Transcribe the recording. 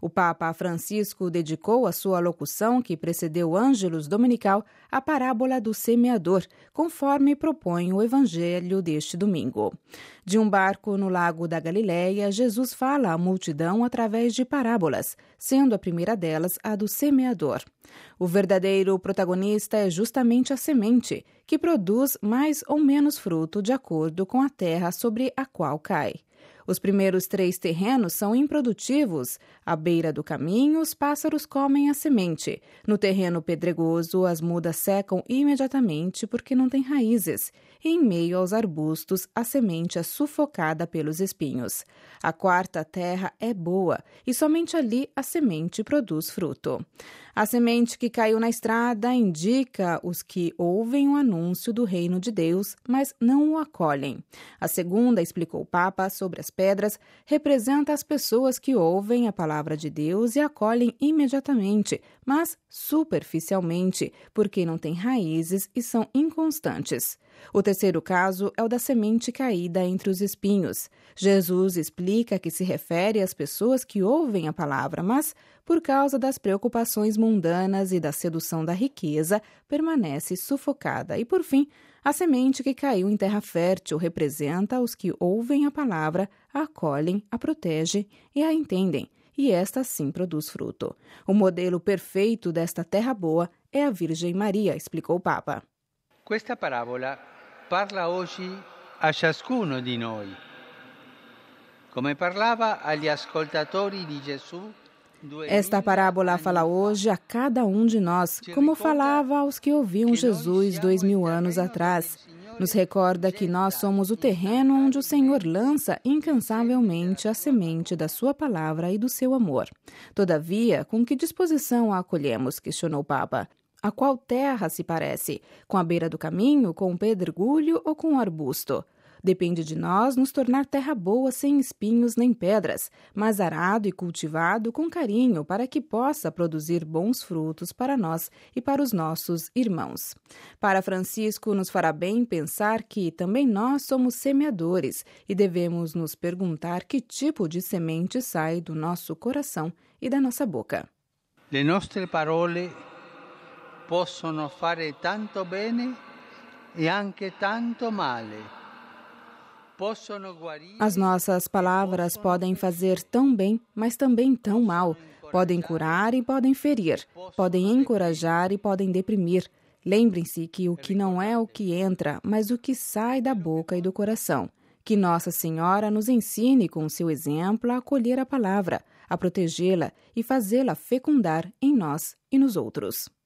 O Papa Francisco dedicou a sua locução, que precedeu o Ângelus Dominical, à parábola do semeador, conforme propõe o Evangelho deste domingo. De um barco no Lago da Galileia, Jesus fala à multidão através de parábolas, sendo a primeira delas a do semeador. O verdadeiro protagonista é justamente a semente, que produz mais ou menos fruto de acordo com a terra sobre a qual cai. Os primeiros 3 terrenos são improdutivos. À beira do caminho, os pássaros comem a semente. No terreno pedregoso, as mudas secam imediatamente porque não têm raízes. E em meio aos arbustos, a semente é sufocada pelos espinhos. A 4ª terra é boa, e somente ali a semente produz fruto. A semente que caiu na estrada indica os que ouvem o anúncio do reino de Deus, mas não o acolhem. A segunda, explicou o Papa, sobre as pedras, representa as pessoas que ouvem a palavra de Deus e acolhem imediatamente, mas superficialmente, porque não têm raízes e são inconstantes. O terceiro caso é o da semente caída entre os espinhos. Jesus explica que se refere às pessoas que ouvem a palavra, mas, por causa das preocupações mundanas e da sedução da riqueza, permanece sufocada. E, por fim, a semente que caiu em terra fértil representa os que ouvem a palavra, a acolhem, a protegem e a entendem. E esta sim produz fruto. O modelo perfeito desta terra boa é a Virgem Maria, explicou o Papa. Questa parabola parla oggi a ciascuno di noi. Come parlava agli ascoltatori di Gesù. Esta parábola fala hoje a cada um de nós, como falava aos que ouviam Jesus 2000 anos atrás. Nos recorda que nós somos o terreno onde o Senhor lança incansavelmente a semente da sua palavra e do seu amor. Todavia, com que disposição a acolhemos? Questionou o Papa. A qual terra se parece? Com a beira do caminho, com o pedregulho ou com o arbusto? Depende de nós nos tornar terra boa sem espinhos nem pedras, mas arado e cultivado com carinho para que possa produzir bons frutos para nós e para os nossos irmãos. Para Francisco, nos fará bem pensar que também nós somos semeadores e devemos nos perguntar que tipo de semente sai do nosso coração e da nossa boca. Le nostre parole possono fare tanto bene e anche tanto male. As nossas palavras podem fazer tão bem, mas também tão mal. Podem curar e podem ferir, podem encorajar e podem deprimir. Lembrem-se que o que não é o que entra, mas o que sai da boca e do coração. Que Nossa Senhora nos ensine com o seu exemplo a acolher a palavra, a protegê-la e fazê-la fecundar em nós e nos outros.